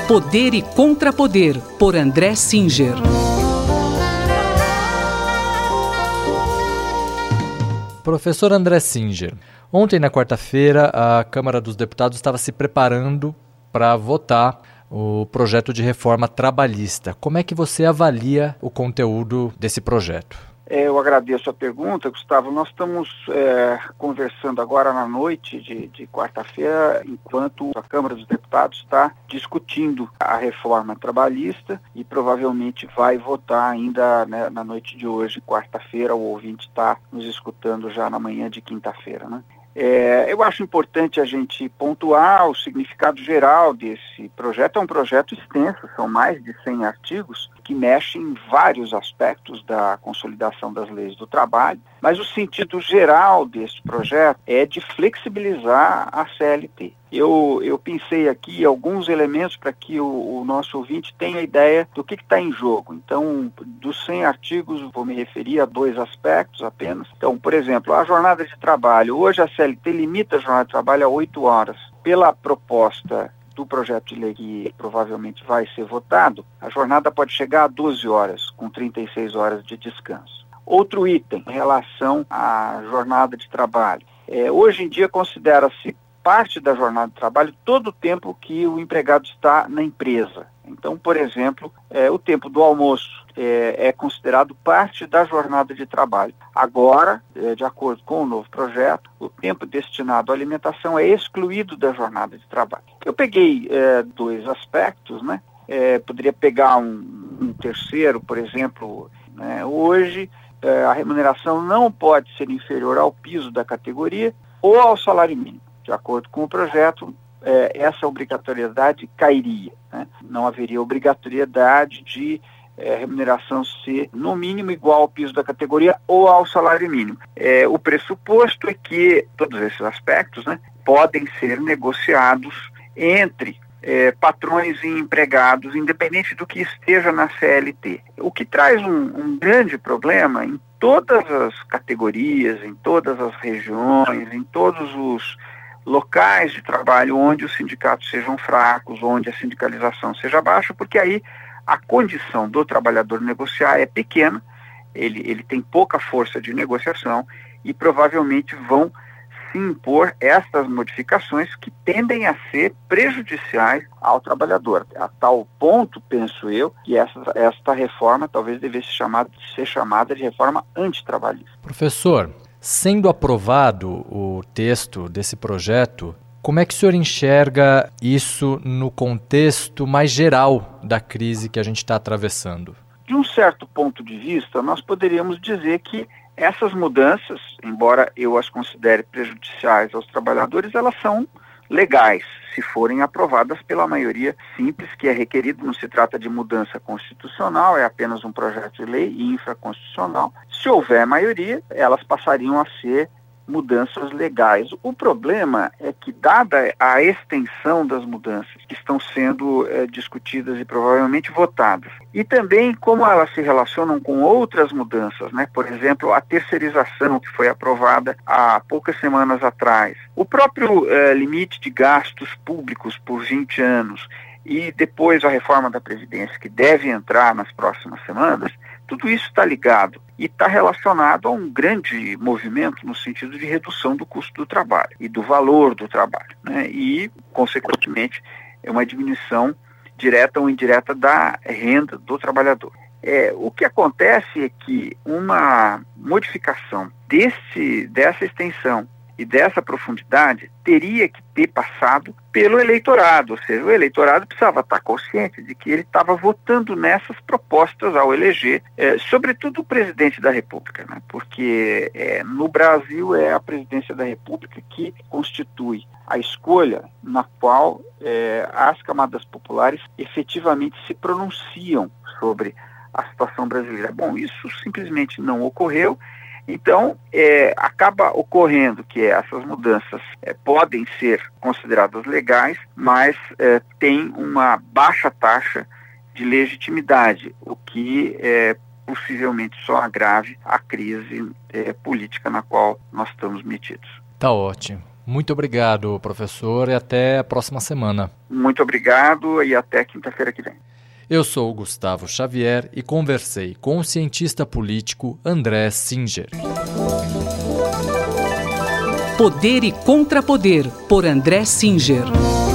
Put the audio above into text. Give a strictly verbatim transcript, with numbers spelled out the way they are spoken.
Poder e Contrapoder, por André Singer. Professor André Singer, ontem na quarta-feira a Câmara dos Deputados estava se preparando para votar o projeto de reforma trabalhista. Como é que você avalia o conteúdo desse projeto? Eu agradeço a pergunta, Gustavo. Nós estamos é, conversando agora na noite de, de quarta-feira, enquanto a Câmara dos Deputados está discutindo a reforma trabalhista e provavelmente vai votar ainda, né, na noite de hoje, quarta-feira. O ouvinte está nos escutando já na manhã de quinta-feira, né? É, eu acho importante a gente pontuar o significado geral desse projeto. É um projeto extenso, são mais de cem artigos que mexem em vários aspectos da consolidação das leis do trabalho, mas o sentido geral desse projeto é de flexibilizar a C L T. Eu, eu pensei aqui alguns elementos para que o, o nosso ouvinte tenha ideia do que está em jogo. Então, dos cem artigos, vou me referir a dois aspectos apenas. Então, por exemplo, a jornada de trabalho. Hoje a C L T limita a jornada de trabalho a oito horas. Pela proposta do projeto de lei que provavelmente vai ser votado, a jornada pode chegar a doze horas, com trinta e seis horas de descanso. Outro item em relação à jornada de trabalho. É, hoje em dia considera-se parte da jornada de trabalho todo o tempo que o empregado está na empresa. Então, por exemplo, é, o tempo do almoço é, é considerado parte da jornada de trabalho. Agora, é, de acordo com o novo projeto, o tempo destinado à alimentação é excluído da jornada de trabalho. Eu peguei é, dois aspectos, né? É, poderia pegar um, um terceiro, por exemplo, né? Hoje é, a remuneração não pode ser inferior ao piso da categoria ou ao salário mínimo. De acordo com o projeto, é, essa obrigatoriedade cairia, né? Não haveria obrigatoriedade de é, remuneração ser, no mínimo, igual ao piso da categoria ou ao salário mínimo. É, o pressuposto é que todos esses aspectos, né, podem ser negociados entre é, patrões e empregados, independente do que esteja na C L T. O que traz um, um grande problema em todas as categorias, em todas as regiões, em todos os locais de trabalho onde os sindicatos sejam fracos, onde a sindicalização seja baixa, porque aí a condição do trabalhador negociar é pequena, ele, ele tem pouca força de negociação e provavelmente vão se impor estas modificações que tendem a ser prejudiciais ao trabalhador. A tal ponto, penso eu, que essa, esta reforma talvez devesse chamar, ser chamada de reforma antitrabalhista. Professor, sendo aprovado o texto desse projeto, como é que o senhor enxerga isso no contexto mais geral da crise que a gente está atravessando? De um certo ponto de vista, nós poderíamos dizer que essas mudanças, embora eu as considere prejudiciais aos trabalhadores, elas são legais, se forem aprovadas pela maioria simples que é requerido. Não se trata de mudança constitucional, é apenas um projeto de lei infraconstitucional. Se houver maioria, elas passariam a ser mudanças legais. O problema é que, dada a extensão das mudanças que estão sendo é, discutidas e provavelmente votadas, e também como elas se relacionam com outras mudanças, né? Por exemplo, a terceirização que foi aprovada há poucas semanas atrás, o próprio é, limite de gastos públicos por vinte anos e depois a reforma da Previdência, que deve entrar nas próximas semanas, tudo isso está ligado e está relacionado a um grande movimento no sentido de redução do custo do trabalho e do valor do trabalho, né? E, consequentemente, é uma diminuição direta ou indireta da renda do trabalhador. É, o que acontece é que uma modificação desse, dessa extensão e dessa profundidade teria que ter passado pelo eleitorado, ou seja, o eleitorado precisava estar consciente de que ele estava votando nessas propostas ao eleger, é, sobretudo o presidente da República, né? Porque é, no Brasil é a presidência da República que constitui a escolha na qual é, as camadas populares efetivamente se pronunciam sobre a situação brasileira. Bom, isso simplesmente não ocorreu. Então, é, acaba ocorrendo que essas mudanças é, podem ser consideradas legais, mas é, tem uma baixa taxa de legitimidade, o que é, possivelmente só agrave a crise é, política na qual nós estamos metidos. Tá ótimo. Muito obrigado, professor, e até a próxima semana. Muito obrigado e até quinta-feira que vem. Eu sou o Gustavo Xavier e conversei com o cientista político André Singer. Poder e Contrapoder, por André Singer.